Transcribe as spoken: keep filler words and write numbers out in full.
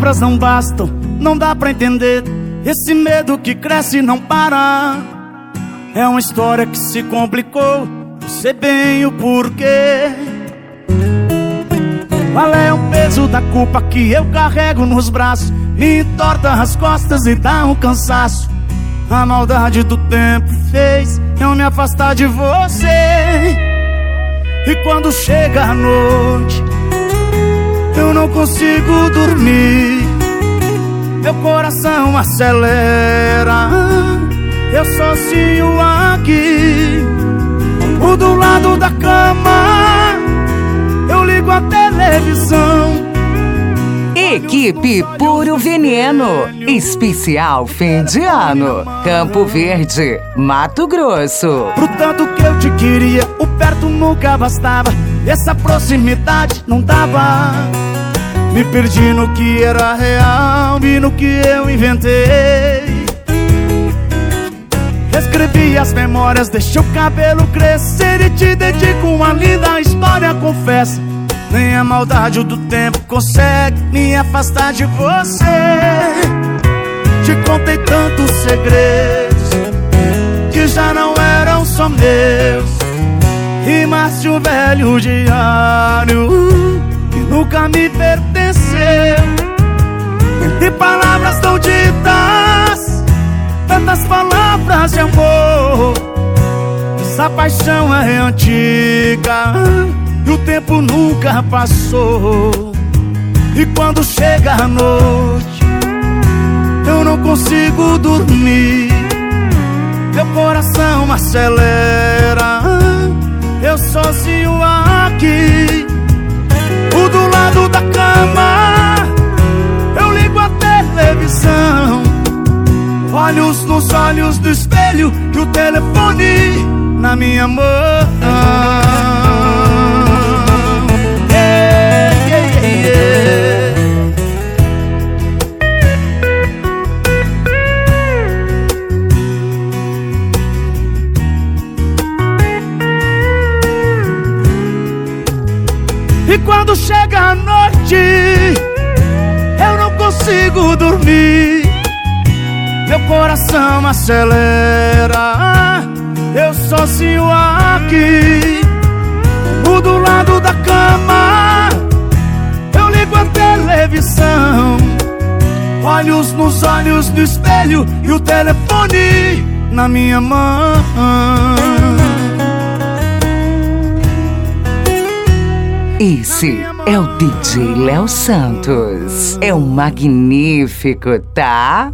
palavras não bastam, não dá pra entender. Esse medo que cresce e não para. É uma história que se complicou, não sei bem o porquê. Qual é o peso da culpa que eu carrego nos braços? Me entorta as costas e dá um cansaço. A maldade do tempo fez eu me afastar de você. E quando chega a noite, eu não consigo dormir. Meu coração acelera, eu sozinho aqui. O do lado da cama, eu ligo a televisão. Equipe Puro Veneno, especial fim de ano, Campo Verde, Mato Grosso. Pro tanto que eu te queria, o perto nunca bastava. Essa proximidade não dava. Me perdi no que era real e no que eu inventei. Escrevi as memórias, deixei o cabelo crescer e te dedico uma linda história, confesso. Nem a maldade do tempo consegue me afastar de você. Te contei tantos segredos que já não eram só meus. Rimas de um velho diário que nunca me pertenceu. Entre palavras tão ditas, tantas palavras de amor. Essa paixão é antiga e o tempo nunca passou. E quando chega a noite, eu não consigo dormir. Meu coração acelera, eu sozinho aqui. O do lado da cama, eu ligo a televisão. Olhos nos olhos do espelho e o telefone na minha mão. E quando chega a noite, eu não consigo dormir. Meu coração acelera, eu sozinho aqui. O do lado da cama, eu ligo a televisão. Olhos nos olhos do espelho e o telefone na minha mão. Esse é o D J Léo Santos. É um magnífico, tá?